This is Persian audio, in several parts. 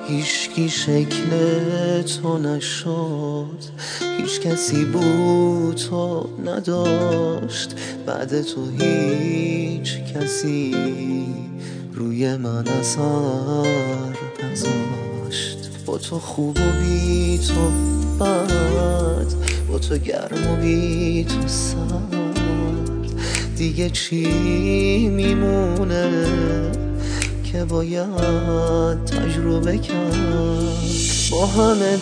هیچکی شکل تو نشد، هیچ کسی بود تو نداشت، بعد تو هیچ کسی روی من اثر نذاشت. با تو خوب و بی تو بد، با تو گرم و بی تو سرد، دیگه چی میمونه که باید تجربه کرد. با همه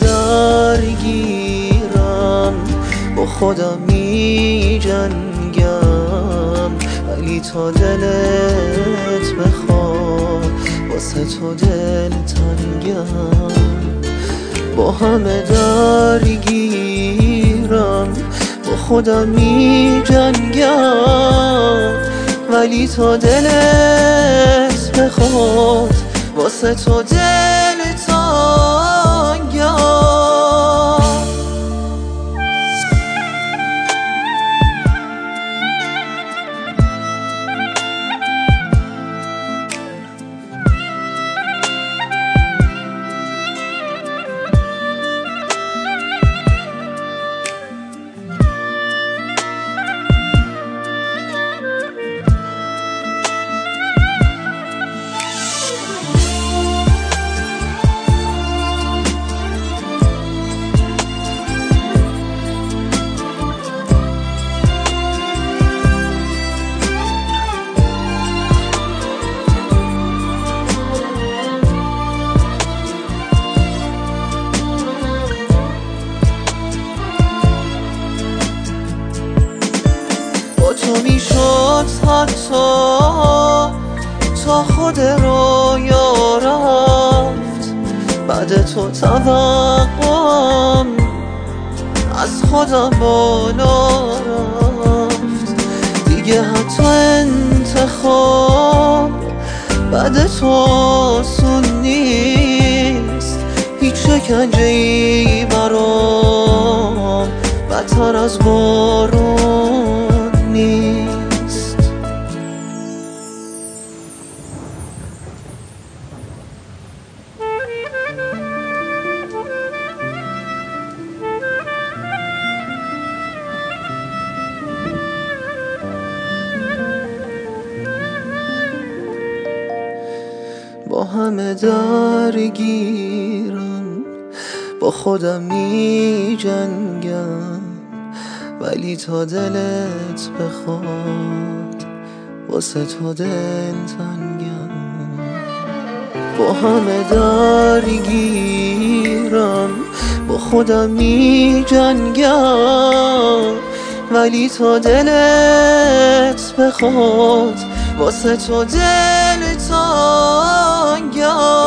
درگیرم، با خودم می جنگم، ولی تا دلت بخواد واسه تو دل تنگم. با همه درگیرم، با خودم می جنگم، ولی تا دلت بخواد واسه تو دل تنگم. تو میشد حتی تا خود رویا رفت، بعد تو توقعم از خودم بالا رفت. دیگه حتی انتخاب بعد تو آسون نیست، هیچ شکنجه‌ای برام بدتر از بارون نیست. با همه درگیرم، با خودم می جنگم، ولی تا دلت بخواد واسه تو دل تنگم. با همه درگیرم، با خودم می جنگم، ولی تا دلت بخواد واسه تو دل تنگم.